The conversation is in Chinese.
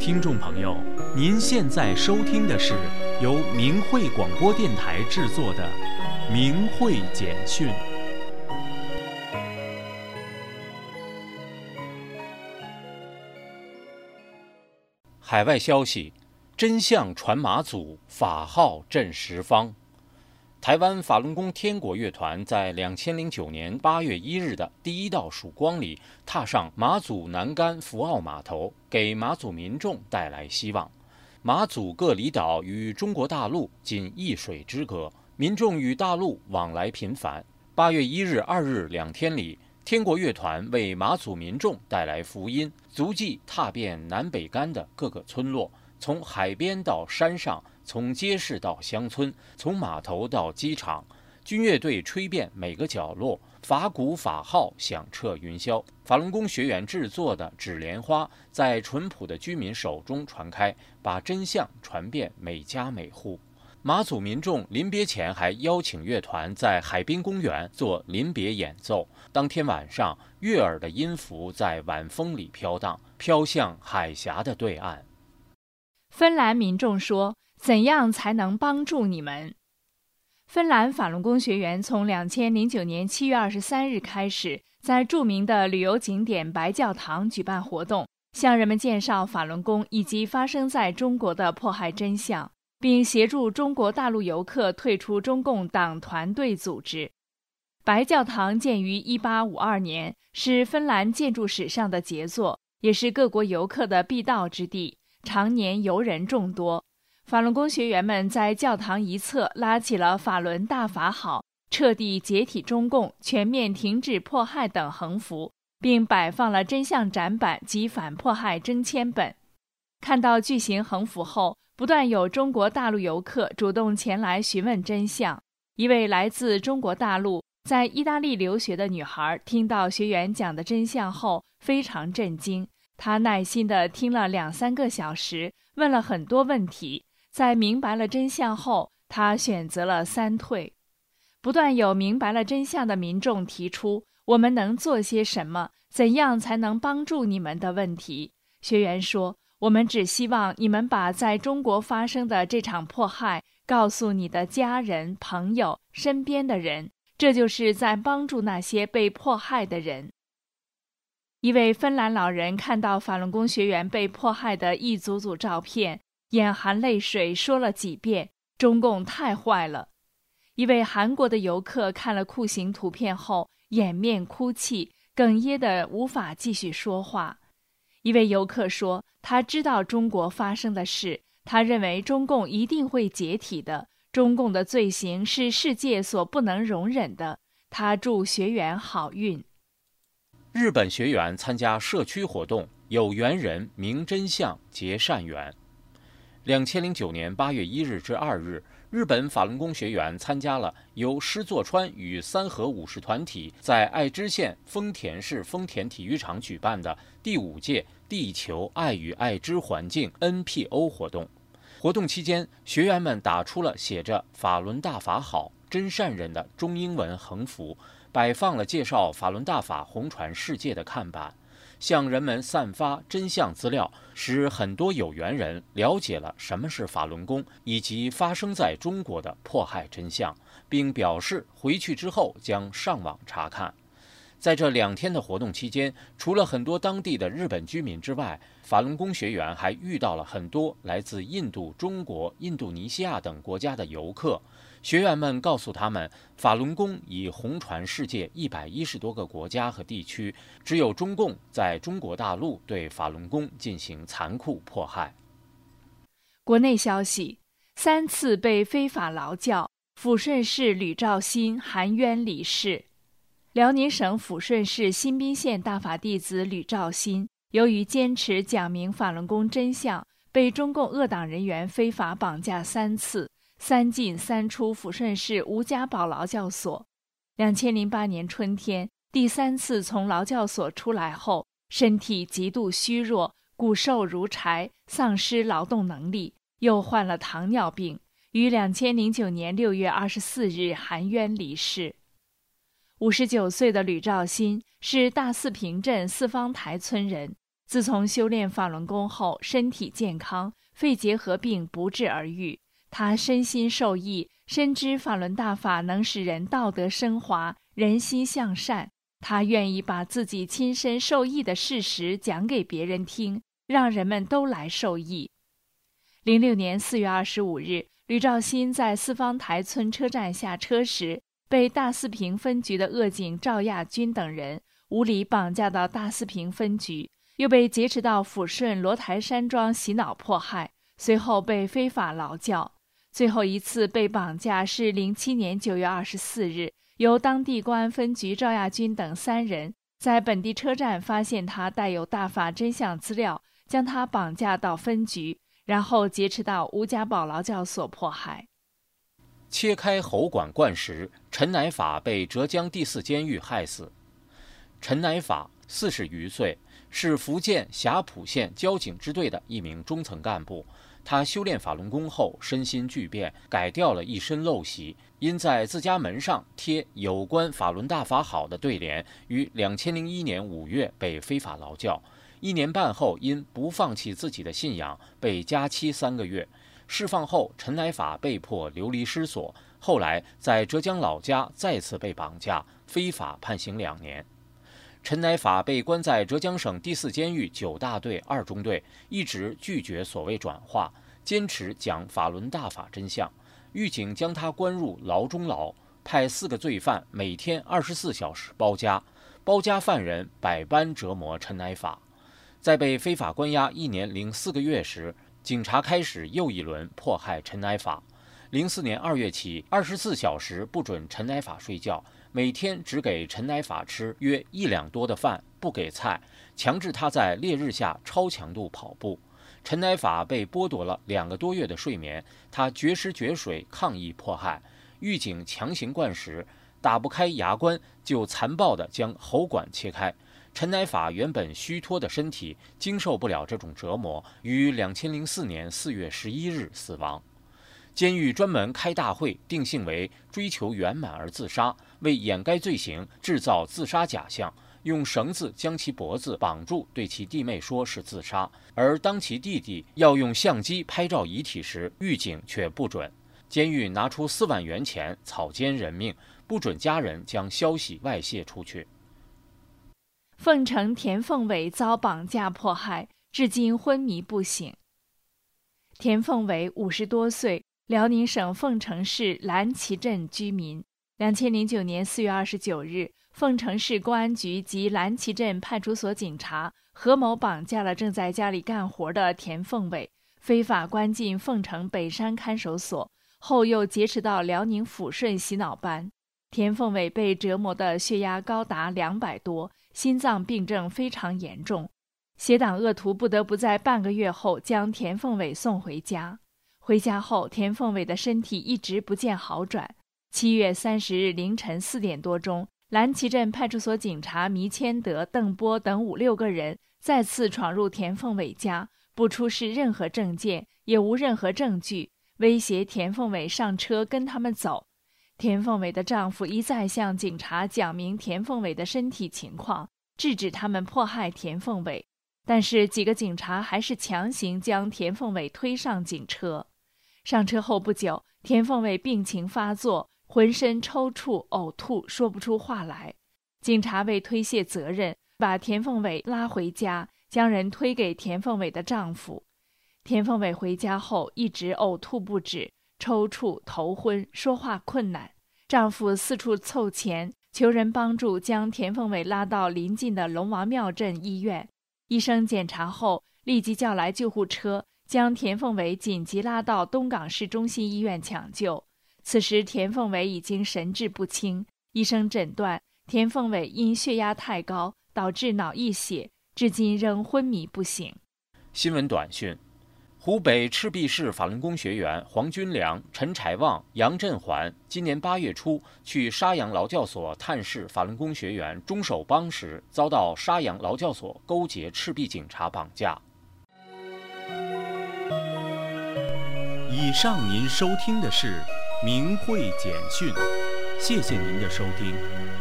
听众朋友，您现在收听的是由明慧广播电台制作的《明慧简讯》。海外消息：真相传马祖，法号震十方。台湾法轮功天国乐团在2009年8月1日的第一道曙光里，踏上马祖南竿福澳码头，给马祖民众带来希望。马祖各离岛与中国大陆仅一水之隔，民众与大陆往来频繁。8月1日、2日2天里，天国乐团为马祖民众带来福音，足迹踏遍南北竿的各个村落，从海边到山上，从街市到乡村，从码头到机场，军乐队吹遍每个角落，法鼓法号响彻云霄。法轮功学员制作的纸莲花在淳朴的居民手中传开，把真相传遍每家每户。马祖民众临别前还邀请乐团在海滨公园做临别演奏。当天晚上，悦耳的音符在晚风里飘荡，飘向海峡的对岸。 芬兰民众说：“怎样才能帮助你们？”芬兰法轮功学员从2009年7月23日开始，在著名的旅游景点白教堂举办活动，向人们介绍法轮功以及发生在中国的迫害真相，并协助中国大陆游客退出中共党团队组织。白教堂建于1852年，是芬兰建筑史上的杰作，也是各国游客的必到之地，常年游人众多。法轮功学员们在教堂一侧拉起了法轮大法好、彻底解体中共、全面停止迫害等横幅，并摆放了真相展板及反迫害征签本。看到巨型横幅后，不断有中国大陆游客主动前来询问真相。一位来自中国大陆在意大利留学的女孩听到学员讲的真相后非常震惊，她耐心地听了2-3个小时，问了很多问题。在明白了真相后，她选择了3退。不断有明白了真相的民众提出我们能做些什么，怎样才能帮助你们的问题。学员说，我们只希望你们把在中国发生的这场迫害告诉你的家人、朋友、身边的人，这就是在帮助那些被迫害的人。一位芬兰老人看到法轮功学员被迫害的一组组照片，眼含泪水说了几遍：“中共太坏了。”一位韩国的游客看了酷刑图片后，掩面哭泣，哽咽得无法继续说话。一位游客说，他知道中国发生的事，他认为中共一定会解体的，中共的罪行是世界所不能容忍的。他祝学员好运。 日本学员参加社区活动，有缘人明真相结善缘。2009年8月1日至2日，日本法轮功学员参加了由施作川与三河武士团体在爱知县丰田市丰田体育场举办的第5届地球爱与爱之环境 NPO 活动。活动期间，学员们打出了写着“法轮大法好，真善人”的中英文横幅，摆放了介绍法轮大法红传世界的看板，向人们散发真相资料，使很多有缘人了解了什么是法轮功以及发生在中国的迫害真相，并表示回去之后将上网查看。在这2天的活动期间，除了很多当地的日本居民之外，法轮功学员还遇到了很多来自印度、中国、印度尼西亚等国家的游客。学员们告诉他们，法轮功已红传世界110多个国家和地区，只有中共在中国大陆对法轮功进行残酷迫害。 国内消息：3次被非法劳教，抚顺市吕兆新含冤离世。辽宁省抚顺市新宾县大法弟子吕兆新，由于坚持讲明法轮功真相，被中共恶党人员非法绑架3次，3进3出抚顺市吴家堡劳教所。2008年春天，第3次从劳教所出来后，身体极度虚弱，骨瘦如柴，丧失劳动能力，又患了糖尿病，于2009年6月24日含冤离世。59岁的吕兆新是大四平镇四方台村人， 自从修炼法轮功后，身体健康，肺结核病不治而愈。他身心受益，深知法轮大法能使人道德升华，人心向善。他愿意把自己亲身受益的事实讲给别人听，让人们都来受益。06年4月25日，吕兆新在四方台村车站下车时，被大四平分局的恶警赵亚军等人无理绑架到大四平分局，又被劫持到抚顺罗台山庄洗脑迫害，随后被非法劳教。最后一次被绑架是07年9月24日，由当地公安分局赵亚军等3人在本地车站发现他带有大法真相资料，将他绑架到分局，然后劫持到吴家堡劳教所迫害。 切开喉管灌食，陈乃法被浙江第4监狱害死。陈乃法40余岁，是福建霞浦县交警支队的一名中层干部。他修炼法轮功后，身心巨变，改掉了一身陋习，因在自家门上贴有关法轮大法好的对联，于2001年5月被非法劳教。1年半后，因不放弃自己的信仰，被加期3个月。释放后，陈乃法被迫流离失所，后来在浙江老家再次被绑架，非法判刑2年。陈乃法被关在浙江省第4监狱9大队2中队，一直拒绝所谓转化，坚持讲法轮大法真相。狱警将他关入牢中牢，派4个罪犯每天24小时包夹，包夹犯人百般折磨陈乃法。在被非法关押1年零4个月时，警察开始又一轮迫害陈乃法。04年2月起，24小时不准陈乃法睡觉，每天只给陈乃法吃约1两多的饭，不给菜，强制他在烈日下超强度跑步。陈乃法被剥夺了2个多月的睡眠，他绝食绝水抗议迫害，狱警强行灌食，打不开牙关就残暴地将喉管切开。陈乃法原本虚脱的身体经受不了这种折磨，于2004年4月11日死亡。监狱专门开大会，定性为追求圆满而自杀，为掩盖罪行，制造自杀假象，用绳子将其脖子绑住，对其弟妹说是自杀。而当其弟弟要用相机拍照遗体时，狱警却不准。监狱拿出4万元钱草菅人命，不准家人将消息外泄出去。 凤城田凤伟遭绑架迫害，至今昏迷不醒。田凤伟50多岁，辽宁省凤城市蓝旗镇居民。2009年4月29日，凤城市公安局及蓝旗镇派出所警察合谋绑架了正在家里干活的田凤伟，非法关进凤城北山看守所，后又劫持到辽宁抚顺洗脑班。田凤伟被折磨的血压高达200多，心脏病症非常严重。邪党恶徒不得不在半个月后将田凤伟送回家。回家后，田凤伟的身体一直不见好转。7月30日凌晨4点多钟，蓝旗镇派出所警察弥谦德、邓波等5、6个人再次闯入田凤伟家，不出示任何证件，也无任何证据，威胁田凤伟上车跟他们走。田凤伟的丈夫一再向警察讲明田凤伟的身体情况，制止他们迫害田凤伟，但是几个警察还是强行将田凤伟推上警车。上车后不久，田凤伟病情发作，浑身抽搐、呕吐，说不出话来。警察为推卸责任，把田凤伟拉回家，将人推给田凤伟的丈夫。田凤伟回家后一直呕吐不止，抽搐、头昏，说话困难。丈夫四处凑钱，求人帮助将田凤伟拉到邻近的龙王庙镇医院。医生检查后，立即叫来救护车，将田凤伟紧急拉到东港市中心医院抢救。此时田凤伟已经神志不清，医生诊断田凤伟因血压太高导致脑溢血，至今仍昏迷不醒。 新闻短讯：湖北赤壁市法轮功学员黄军良、陈柴旺、杨振环今年8月初去沙洋劳教所探视法轮功学员钟守邦时，遭到沙洋劳教所勾结赤壁警察绑架。 以上您收听的是明慧简讯，谢谢您的收听。